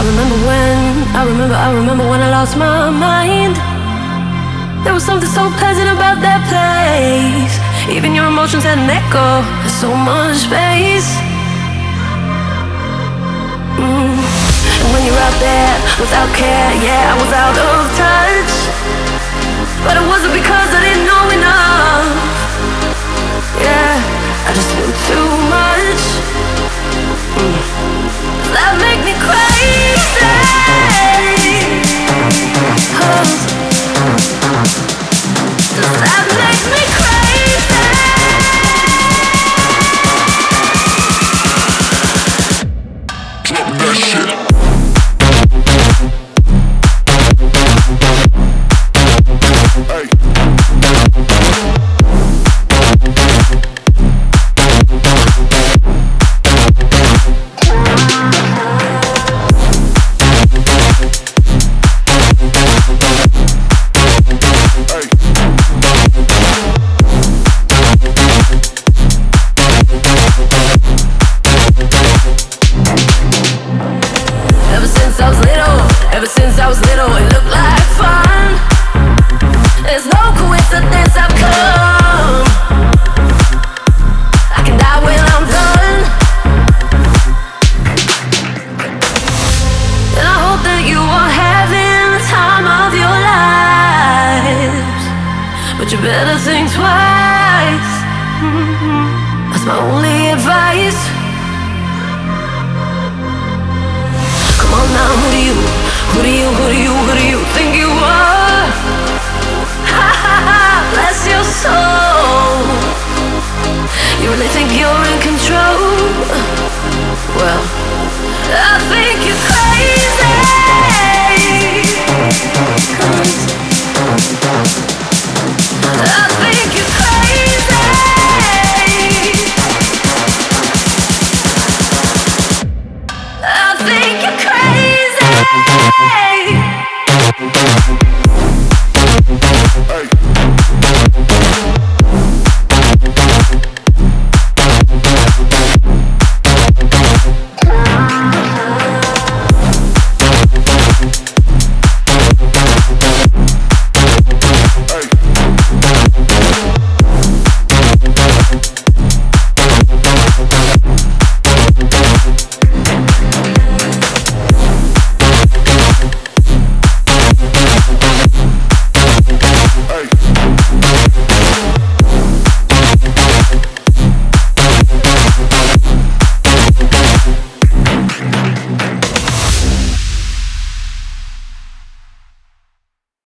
I remember when I lost my mind. There was something so pleasant about that place. Even your emotions had an echo. There's so much space. And when you're out there without care, yeah, I was out of touch. But it wasn't because I didn't know enough. Yeah, I just knew too much. That make me crazy. Does that make me crazy? Drop that shit. Ever since I was little, it looked like fun. There's no coincidence I've come. I can die when I'm done. And I hope that you are having the time of your lives. But you better think twice. That's my only advice. Come on now, who do you think you are? Ha ha ha, bless your soul. You really think you're in control? Well, I think you're crazy. I think you're crazy. I think you're crazy.